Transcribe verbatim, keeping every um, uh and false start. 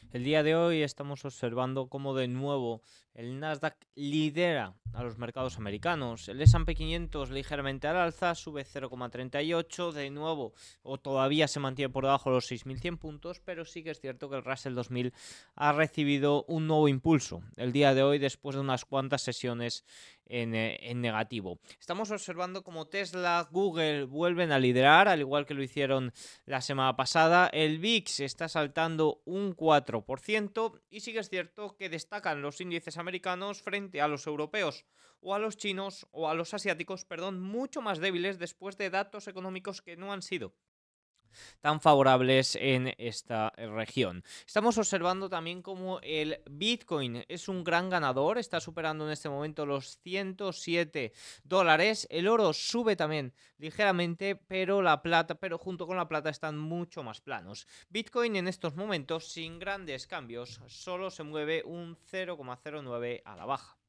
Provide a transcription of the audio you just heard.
El día de hoy estamos observando cómo de nuevo el Nasdaq lidera a los mercados americanos. El S and P quinientos ligeramente al alza, sube cero coma treinta y ocho, de nuevo, o todavía se mantiene por debajo de los seis mil cien puntos, pero sí que es cierto que el Russell dos mil ha recibido un nuevo impulso el día de hoy después de unas cuantas sesiones en, eh, en negativo. Estamos observando cómo Tesla, Google vuelven a liderar, al igual que lo hicieron la semana pasada. El V I X está saltando un cuatro por ciento y sí que es cierto que destacan los índices americanos frente a los europeos o a los chinos o a los asiáticos, perdón, mucho más débiles después de datos económicos que no han sido tan favorables en esta región. Estamos observando también como el Bitcoin es un gran ganador, está superando en este momento los ciento siete dólares. El oro sube también ligeramente, pero la plata, pero junto con la plata están mucho más planos. Bitcoin en estos momentos sin grandes cambios, solo se mueve un cero coma cero nueve a la baja.